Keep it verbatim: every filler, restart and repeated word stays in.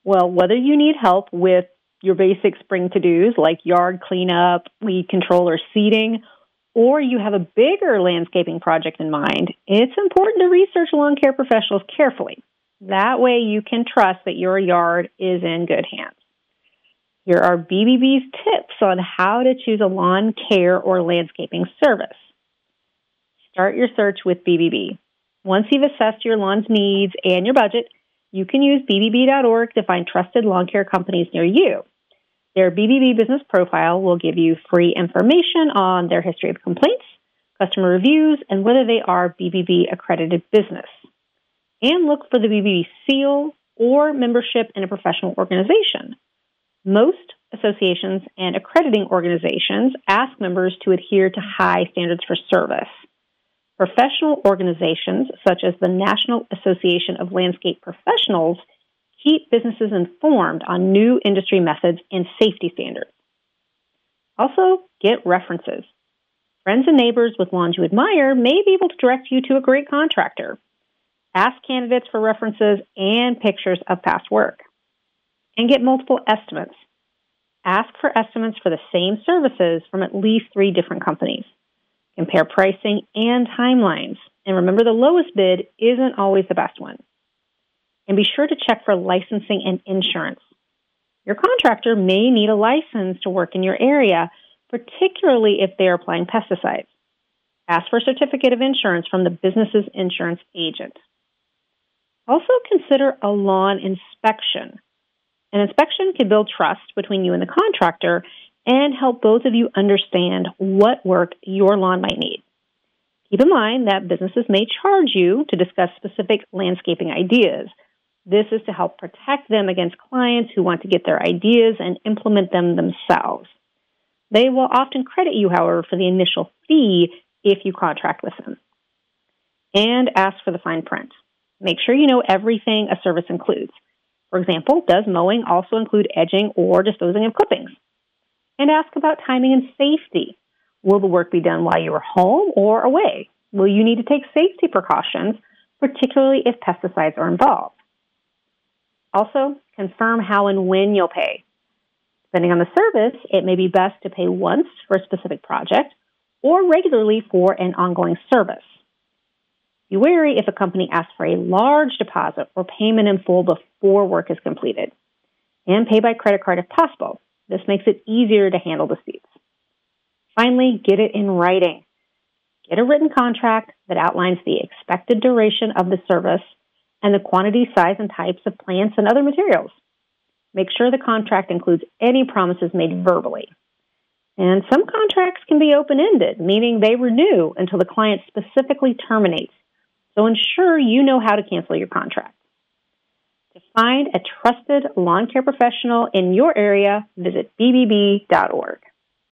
Well, whether you need help with your basic spring to-dos like yard cleanup, weed control, or seeding, or you have a bigger landscaping project in mind, it's important to research lawn care professionals carefully. That way you can trust that your yard is in good hands. Here are B B B's tips on how to choose a lawn care or landscaping service. Start your search with B B B. Once you've assessed your lawn's needs and your budget, you can use B B B dot org to find trusted lawn care companies near you. Their B B B business profile will give you free information on their history of complaints, customer reviews, and whether they are B B B accredited business. And look for the B B B seal or membership in a professional organization. Most associations and accrediting organizations ask members to adhere to high standards for service. Professional organizations, such as the National Association of Landscape Professionals, keep businesses informed on new industry methods and safety standards. Also, get references. Friends and neighbors with lawns you admire may be able to direct you to a great contractor. Ask candidates for references and pictures of past work. And get multiple estimates. Ask for estimates for the same services from at least three different companies. Compare pricing and timelines. And remember, the lowest bid isn't always the best one. And be sure to check for licensing and insurance. Your contractor may need a license to work in your area, particularly if they are applying pesticides. Ask for a certificate of insurance from the business's insurance agent. Also consider a lawn inspection. An inspection can build trust between you and the contractor and help both of you understand what work your lawn might need. Keep in mind that businesses may charge you to discuss specific landscaping ideas. This is to help protect them against clients who want to get their ideas and implement them themselves. They will often credit you, however, for the initial fee if you contract with them. And ask for the fine print. Make sure you know everything a service includes. For example, does mowing also include edging or disposing of clippings? And ask about timing and safety. Will the work be done while you are home or away? Will you need to take safety precautions, particularly if pesticides are involved? Also, confirm how and when you'll pay. Depending on the service, it may be best to pay once for a specific project or regularly for an ongoing service. Be wary if a company asks for a large deposit or payment in full before work is completed. And pay by credit card if possible. This makes it easier to handle disputes. Finally, get it in writing. Get a written contract that outlines the expected duration of the service and the quantity, size, and types of plants and other materials. Make sure the contract includes any promises made verbally. And some contracts can be open-ended, meaning they renew until the client specifically terminates. So ensure you know how to cancel your contract. To find a trusted lawn care professional in your area, visit B B B dot org.